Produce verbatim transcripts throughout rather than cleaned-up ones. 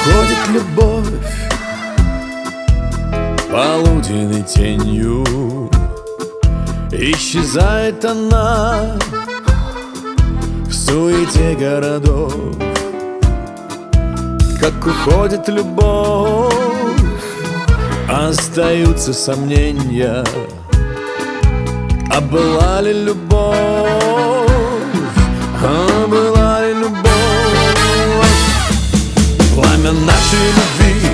уходит любовь полуденной тенью, исчезает она в суете городов. Как уходит любовь, остаются сомнения, а была ли любовь, а была ли любовь? Пламя нашей любви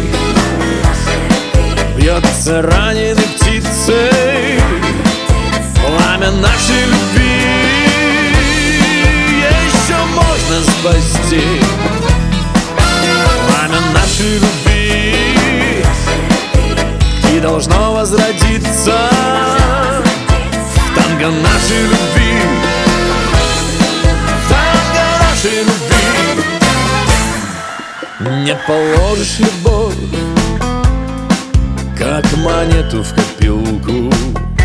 бьется раненой птицей. Пламя нашей любви еще можно спасти. Пламя нашей любви и должно возродиться в танго нашей любви, в танго нашей любви. Не положишь любовь, как монету в копилку,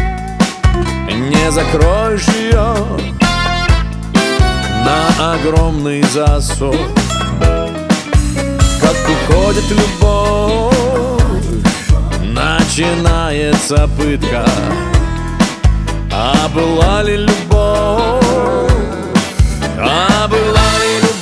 не закроешь ее на огромный засов. Как уходит любовь, начинается пытка, а была ли любовь, а была ли любовь?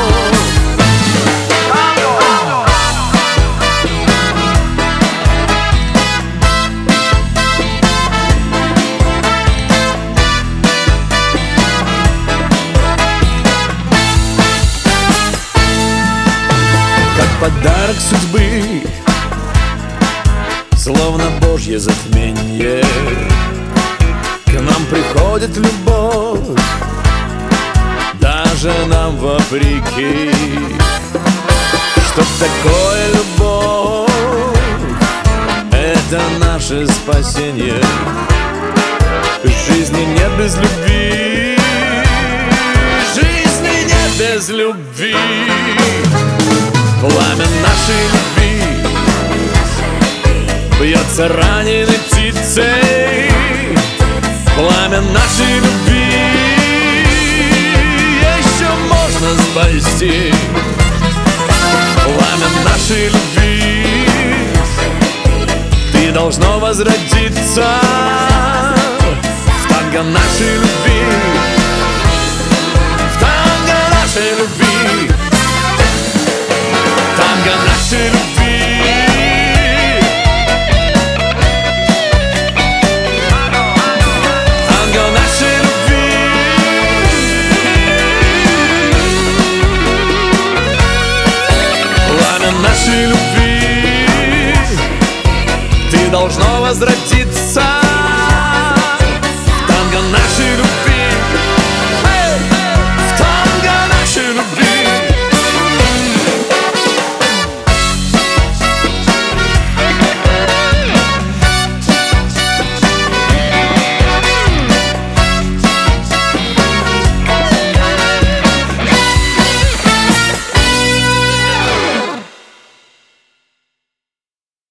Подарок судьбы, словно Божье затмение, к нам приходит любовь, даже нам вопреки. Что такое любовь? Это наше спасение. Жизни нет без любви, жизни нет без любви. Пламя нашей любви бьется раненой птицей. Пламя нашей любви еще можно спасти. Пламя нашей любви ты должно возродиться в танго нашей любви, в танго нашей любви. Танго нашей любви, танго нашей любви. Пламя нашей любви ты должно возродиться